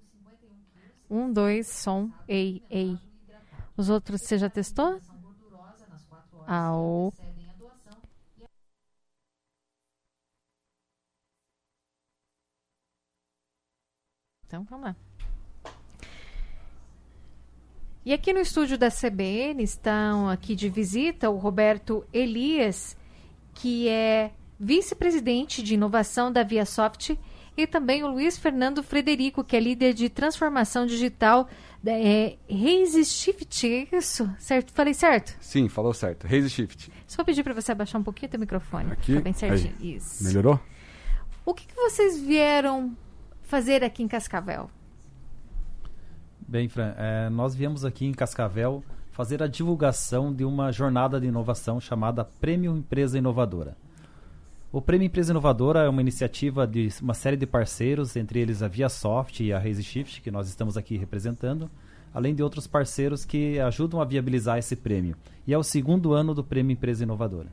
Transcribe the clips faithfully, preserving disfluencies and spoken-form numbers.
Um, dois, som, ei, ei. Os outros você já testou? Ao. Então, vamos lá. E aqui no estúdio da C B N estão aqui de visita o Roberto Elias, que é vice-presidente de inovação da ViaSoft, e também o Luiz Fernando Frederico, que é líder de transformação digital da é, Resishift, é isso? Certo? Falei certo? Sim, falou certo. Resishift. Só vou pedir para você abaixar um pouquinho o teu microfone. Aqui? Tá bem certinho. Aí. Isso. Melhorou? O que, que vocês vieram fazer aqui em Cascavel? Bem, Fran, é, nós viemos aqui em Cascavel fazer a divulgação de uma jornada de inovação chamada Prêmio Empresa Inovadora. O Prêmio Empresa Inovadora é uma iniciativa de uma série de parceiros, entre eles a ViaSoft e a Resishift, que nós estamos aqui representando, além de outros parceiros que ajudam a viabilizar esse prêmio. E é o segundo ano do Prêmio Empresa Inovadora.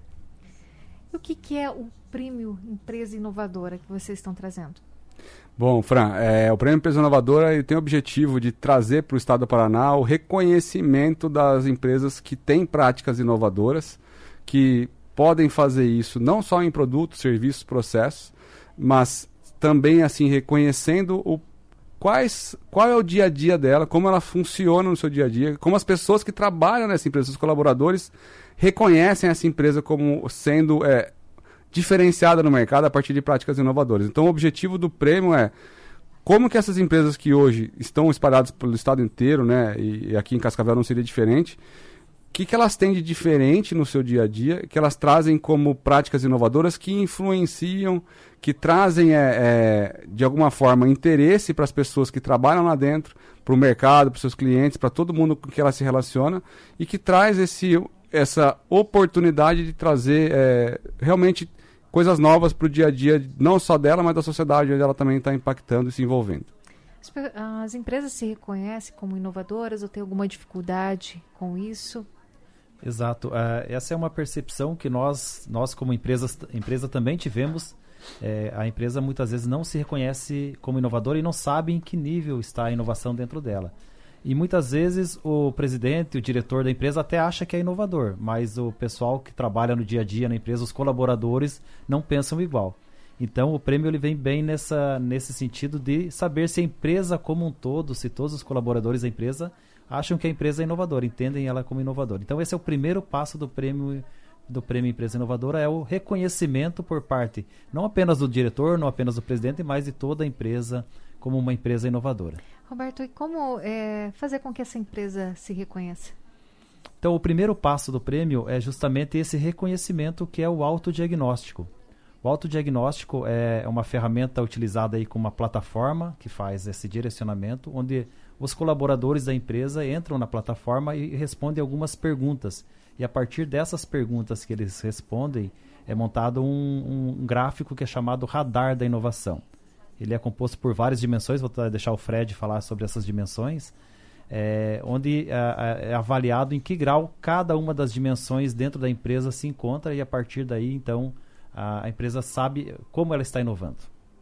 E o que, que é o Prêmio Empresa Inovadora que vocês estão trazendo? Bom, Fran, é, o Prêmio Empresa Inovadora ele tem o objetivo de trazer para o Estado do Paraná o reconhecimento das empresas que têm práticas inovadoras, que podem fazer isso não só em produtos, serviços, processos, mas também assim reconhecendo o, quais, qual é o dia a dia dela, como ela funciona no seu dia a dia, como as pessoas que trabalham nessa empresa, os colaboradores, reconhecem essa empresa como sendo é, diferenciada no mercado a partir de práticas inovadoras. Então o objetivo do prêmio é como que essas empresas que hoje estão espalhadas pelo estado inteiro, né, e, e aqui em Cascavel não seria diferente, o que, que elas têm de diferente no seu dia a dia, que elas trazem como práticas inovadoras que influenciam, que trazem, é, é, de alguma forma, interesse para as pessoas que trabalham lá dentro, para o mercado, para os seus clientes, para todo mundo com que ela se relaciona, e que traz esse, essa oportunidade de trazer é, realmente coisas novas para o dia a dia, não só dela, mas da sociedade, onde ela também está impactando e se envolvendo. As, as empresas se reconhecem como inovadoras ou tem alguma dificuldade com isso? Exato. Uh, essa é uma percepção que nós, nós como empresas, empresa também tivemos. É, a empresa muitas vezes não se reconhece como inovadora e não sabe em que nível está a inovação dentro dela. E muitas vezes o presidente, o diretor da empresa até acha que é inovador, mas o pessoal que trabalha no dia a dia na empresa, os colaboradores, não pensam igual. Então o prêmio ele vem bem nessa, nesse sentido de saber se a empresa como um todo, se todos os colaboradores da empresa acham que a empresa é inovadora, entendem ela como inovadora. Então esse é o primeiro passo do prêmio, do prêmio Empresa Inovadora, é o reconhecimento por parte não apenas do diretor, não apenas do presidente, mas de toda a empresa como uma empresa inovadora. Roberto, e como é, fazer com que essa empresa se reconheça? Então o primeiro passo do prêmio é justamente esse reconhecimento, que é o autodiagnóstico. O autodiagnóstico é uma ferramenta utilizada aí com uma plataforma que faz esse direcionamento, onde os colaboradores da empresa entram na plataforma e respondem algumas perguntas. E a partir dessas perguntas que eles respondem, é montado um, um gráfico que é chamado Radar da Inovação. Ele é composto por várias dimensões, vou deixar o Fred falar sobre essas dimensões, é, onde é, é avaliado em que grau cada uma das dimensões dentro da empresa se encontra, e a partir daí, então, a, a empresa sabe como ela está inovando.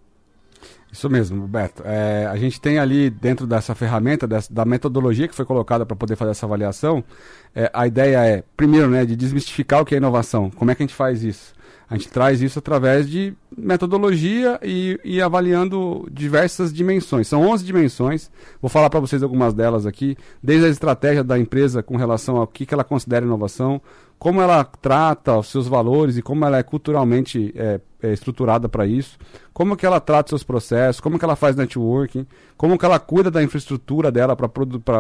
Isso mesmo, Roberto. É, a gente tem ali dentro dessa ferramenta, dessa, da metodologia que foi colocada para poder fazer essa avaliação, é, a ideia é, primeiro, né, de desmistificar o que é inovação. Como é que a gente faz isso? A gente traz isso através de metodologia e, e avaliando diversas dimensões. São onze dimensões, vou falar para vocês algumas delas aqui, desde a estratégia da empresa com relação ao que, que ela considera inovação, como ela trata os seus valores e como ela é culturalmente é, é estruturada para isso, como que ela trata seus processos, como que ela faz networking, como que ela cuida da infraestrutura dela para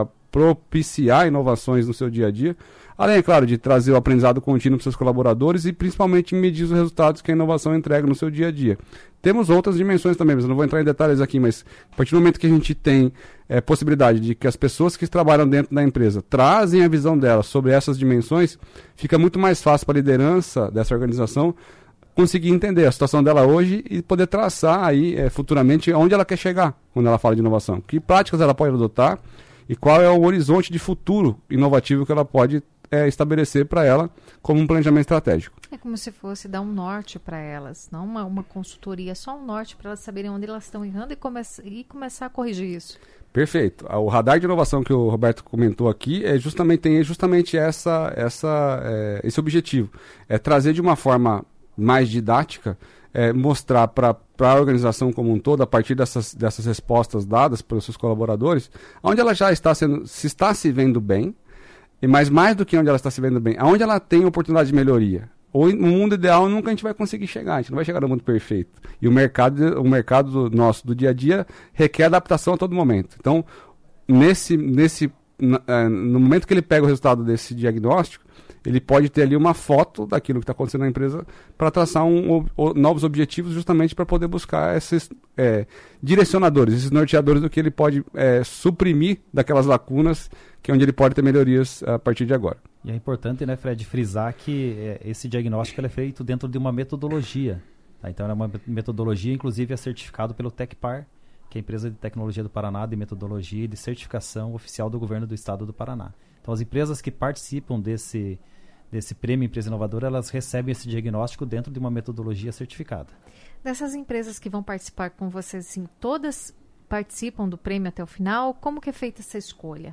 propiciar inovações no seu dia a dia, além, é claro, de trazer o aprendizado contínuo para seus colaboradores e principalmente medir os resultados que a inovação entrega no seu dia a dia. Temos outras dimensões também, mas eu não vou entrar em detalhes aqui, mas a partir do momento que a gente tem é, possibilidade de que as pessoas que trabalham dentro da empresa trazem a visão delas sobre essas dimensões, fica muito mais fácil para a liderança dessa organização conseguir entender a situação dela hoje e poder traçar aí é, futuramente onde ela quer chegar quando ela fala de inovação. Que práticas ela pode adotar e qual é o horizonte de futuro inovativo que ela pode é, estabelecer para ela como um planejamento estratégico. É como se fosse dar um norte para elas, não uma, uma consultoria, só um norte para elas saberem onde elas estão errando e, come e começar a corrigir isso. Perfeito. O radar de inovação que o Roberto comentou aqui é justamente, tem justamente essa, essa, é, esse objetivo. É trazer de uma forma mais didática, é, mostrar para a organização como um todo, a partir dessas, dessas respostas dadas pelos seus colaboradores, onde ela já está sendo, se está se vendo bem, mas mais do que onde ela está se vendo bem, aonde ela tem oportunidade de melhoria. Ou no mundo ideal nunca a gente vai conseguir chegar, a gente não vai chegar no mundo perfeito. E o mercado, o mercado nosso do dia a dia requer adaptação a todo momento. Então, nesse, nesse, no momento que ele pega o resultado desse diagnóstico, ele pode ter ali uma foto daquilo que está acontecendo na empresa para traçar um, o, novos objetivos justamente para poder buscar esses é, direcionadores, esses norteadores do que ele pode é, suprimir daquelas lacunas que é onde ele pode ter melhorias a partir de agora. E é importante, né, Fred, frisar que é, esse diagnóstico ele é feito dentro de uma metodologia. Tá? Então é uma metodologia, inclusive é certificado pelo Tecpar, que é a empresa de tecnologia do Paraná, de metodologia e de certificação oficial do governo do estado do Paraná. Então as empresas que participam desse, desse prêmio Empresa Inovadora, elas recebem esse diagnóstico dentro de uma metodologia certificada. Dessas empresas que vão participar com vocês, assim, todas participam do prêmio até o final? Como que é feita essa escolha?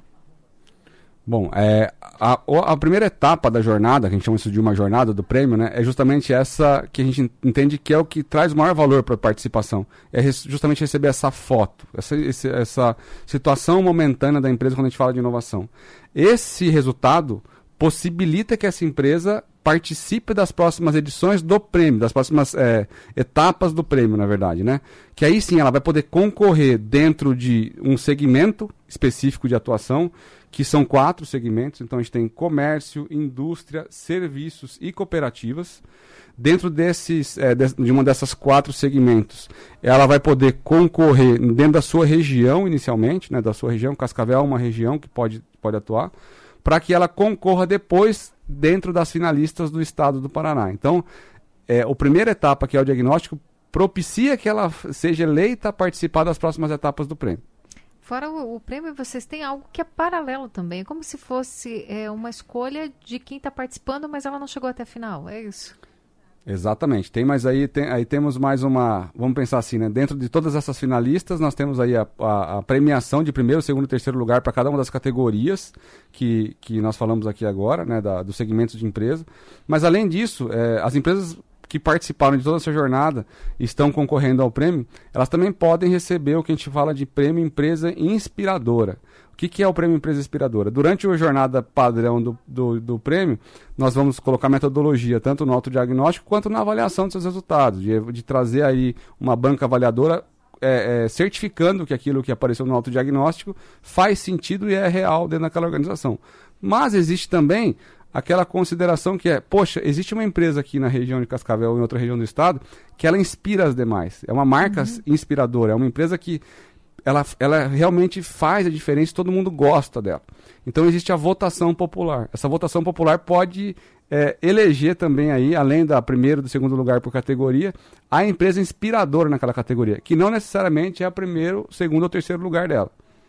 Bom, é, a, a primeira etapa da jornada, que a gente chama isso de uma jornada do prêmio, né, é justamente essa que a gente entende que é o que traz o maior valor para a participação. É res, justamente receber essa foto, essa, esse, essa situação momentânea da empresa quando a gente fala de inovação. Esse resultado possibilita que essa empresa participe das próximas edições do prêmio, das próximas é, etapas do prêmio, na verdade, né? Que aí sim ela vai poder concorrer dentro de um segmento específico de atuação, que são quatro segmentos. Então a gente tem comércio, indústria, serviços e cooperativas. Dentro desses, é, de, de uma dessas quatro segmentos, ela vai poder concorrer dentro da sua região inicialmente, né? Da sua região. Cascavel é uma região que pode, pode atuar, para que ela concorra depois dentro das finalistas do estado do Paraná. Então, é, a primeira etapa, que é o diagnóstico, propicia que ela seja eleita a participar das próximas etapas do prêmio. Fora o, o prêmio, vocês têm algo que é paralelo também, é como se fosse é, uma escolha de quem está participando, mas ela não chegou até a final, é isso? Exatamente. Tem, mas aí, tem, aí temos mais uma, vamos pensar assim, né? Dentro de todas essas finalistas, nós temos aí a, a, a premiação de primeiro, segundo e terceiro lugar para cada uma das categorias que, que nós falamos aqui agora, né? Da, dos segmentos de empresa. Mas além disso, é, as empresas que participaram de toda essa jornada e estão concorrendo ao prêmio, elas também podem receber o que a gente fala de prêmio Empresa Inspiradora. O que, que é o prêmio Empresa Inspiradora? Durante a jornada padrão do, do, do prêmio, nós vamos colocar metodologia tanto no autodiagnóstico quanto na avaliação dos seus resultados, de, de trazer aí uma banca avaliadora é, é, certificando que aquilo que apareceu no autodiagnóstico faz sentido e é real dentro daquela organização. Mas existe também aquela consideração que é, poxa, existe uma empresa aqui na região de Cascavel ou em outra região do estado que ela inspira as demais. É uma marca uhum. inspiradora, é uma empresa que Ela, ela realmente faz a diferença e todo mundo gosta dela. Então existe a votação popular. Essa votação popular pode é, eleger também, aí, além da primeiro e do segundo lugar por categoria, a empresa inspiradora naquela categoria, que não necessariamente é a primeiro, segundo ou terceiro lugar dela.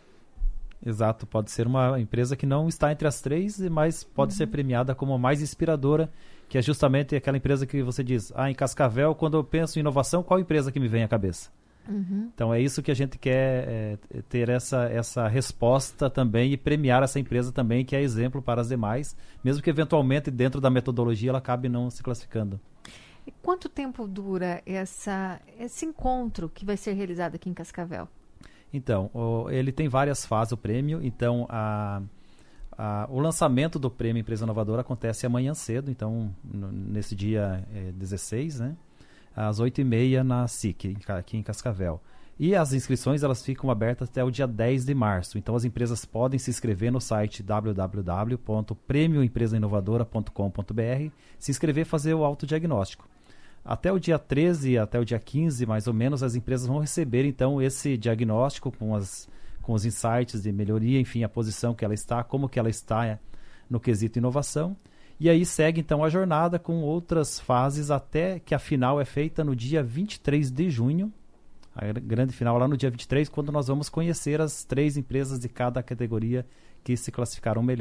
Exato, pode ser uma empresa que não está entre as três, mas pode uhum. ser premiada como a mais inspiradora, que é justamente aquela empresa que você diz, ah, em Cascavel, quando eu penso em inovação, qual empresa que me vem à cabeça? Uhum. Então é isso que a gente quer é, ter essa, essa resposta também e premiar essa empresa também, que é exemplo para as demais, mesmo que eventualmente dentro da metodologia ela acabe não se classificando. E quanto tempo dura essa, esse encontro que vai ser realizado aqui em Cascavel? Então, o, ele tem várias fases, o prêmio. Então a, a, o lançamento do prêmio Empresa Inovadora acontece amanhã cedo, então no, nesse dia é, dezesseis, né? Às oito e meia na S I C, aqui em Cascavel. E as inscrições elas ficam abertas até o dia dez de março. Então as empresas podem se inscrever no site w w w ponto prêmio empresa inovadora ponto com ponto b r, se inscrever e fazer o autodiagnóstico. Até o dia treze, até o dia quinze, mais ou menos, as empresas vão receber então esse diagnóstico com, as, com os insights de melhoria, enfim, a posição que ela está, como que ela está no quesito inovação. E aí segue então a jornada com outras fases até que a final é feita no dia vinte e três de junho, a grande final lá no dia vinte e três, quando nós vamos conhecer as três empresas de cada categoria que se classificaram melhor.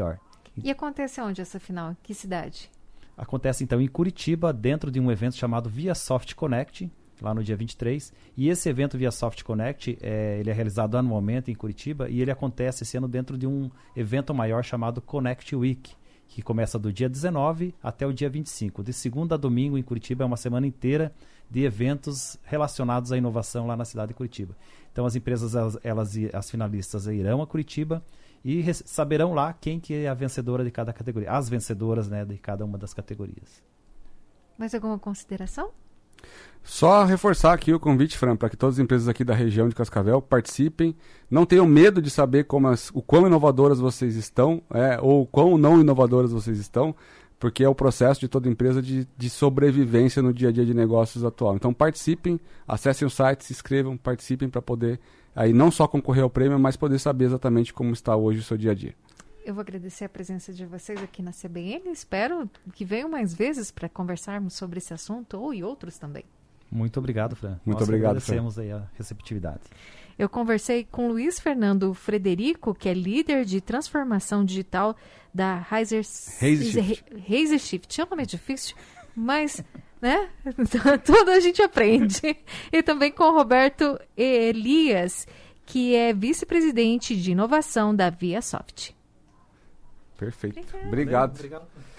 E acontece onde essa final? Que cidade? Acontece então em Curitiba, dentro de um evento chamado ViaSoft Connect, lá no dia vinte e três. E esse evento ViaSoft Connect, é, ele é realizado anualmente em Curitiba e ele acontece esse ano dentro de um evento maior chamado Connect Week, que começa do dia dezenove até o dia vinte e cinco. De segunda a domingo em Curitiba é uma semana inteira de eventos relacionados à inovação lá na cidade de Curitiba. Então as empresas, elas, elas as finalistas irão a Curitiba e saberão lá quem que é a vencedora de cada categoria, as vencedoras, né, de cada uma das categorias. Mais alguma consideração? Só reforçar aqui o convite, Fran, para que todas as empresas aqui da região de Cascavel participem. Não tenham medo de saber como as, o quão inovadoras vocês estão, é, ou quão não inovadoras vocês estão, porque é o processo de toda empresa de, de sobrevivência no dia a dia de negócios atual. Então participem, acessem o site, se inscrevam, participem para poder aí não só concorrer ao prêmio, mas poder saber exatamente como está hoje o seu dia a dia. Eu vou agradecer a presença de vocês aqui na C B N. Espero que venham mais vezes para conversarmos sobre esse assunto ou e outros também. Muito obrigado, Fran. Muito Nós obrigado, agradecemos aí a receptividade. Eu conversei com Luiz Fernando Frederico, que é líder de transformação digital da Razer Shift. Razer Shift. O nome é difícil, mas né? Tudo a gente aprende. E também com o Roberto Elias, que é vice-presidente de inovação da ViaSoft. Perfeito. Obrigado. Obrigado. Obrigado.